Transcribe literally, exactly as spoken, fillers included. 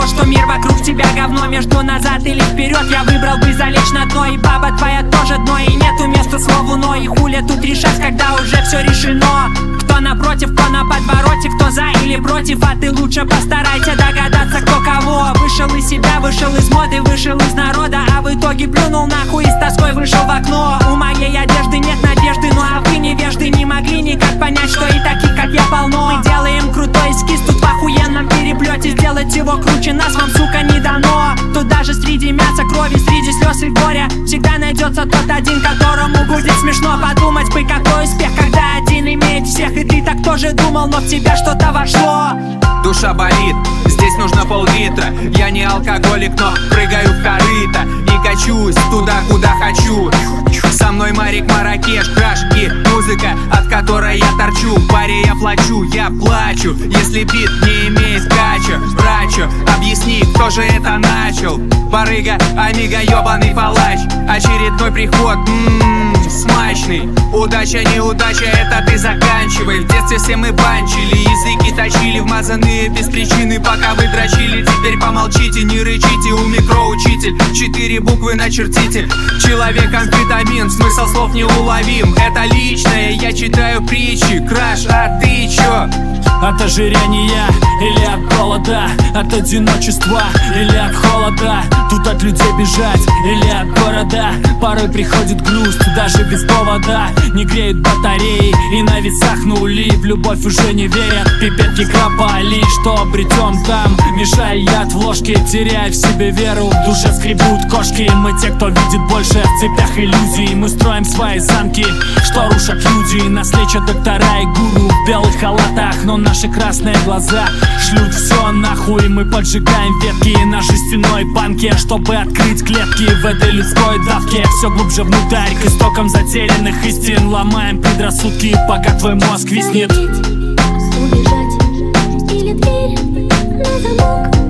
того, что мир вокруг тебя говно. Между назад или вперед я выбрал бы залечь на дно. И баба твоя тоже дно, и нету места слову но. И хуля тут решать, когда уже все решено. Кто напротив, кто на подвороте, кто за или против. А ты лучше постарайся догадаться, кто кого. Вышел из себя, вышел из моды, вышел из народа, а в итоге плюнул нахуй и с тоской вышел в окно. У моей одежды нет надежды, ну а вы невежды не могли никак понять, что и таких как я полно. Мы делаем крутой эскиз тут в охуенном переплете. Сделать его круче нас вам, сука, не дано. Тут даже среди мяса, крови, среди слез и горя всегда найдется тот один, которому будет смешно. Подумать бы, какой успех, когда один имеет всех. И ты так тоже думал, но в тебя что-то вошло. Душа болит, здесь нужно пол-литра. Я не алкоголик, но прыгаю в корыто и качусь туда, куда хочу. Со мной Марик, Маракеш, краш и музыка, от которой я торчу. В баре я плачу, я плачу, если бит не имеет кача. Врачу, объясни, кто же это начал. Барыга, амиго, ёбаный палач. Очередной приход, ммм, смачный. Удача, неудача, это ты заканчивай. В детстве все мы банчили, языки точили, вмазанные без причины, пока вы дрочили. Теперь помолчите, не рычите, у микро учитель. Четыре буквы начертите. Человек амфетамин, смысл слов неуловим. Это личное, я читаю притчи. Краш, а ты чё? От ожирения или от голода, от одиночества или от холода. Тут от людей бежать или от города. Порой приходит грусть, даже без повода. Не греют батареи и на весах нули. В любовь уже не верят, пипетки кропали. Что обретем там, мешая яд в ложке, теряя в себе веру. В душе скребут кошки, мы те, кто видит больше в цепях иллюзий. Мы строим свои замки, что рушат люди. Нас лечат доктора и гуру в белых халатах, но наши красные глаза шлют все нахуй. Мы поджигаем ветки на жестяной банке, чтобы открыть клетки в этой людской давке. Все глубже внутрь, к истокам затерянных истин. Ломаем предрассудки, пока твой мозг виснет. Убежать или дверь на замок.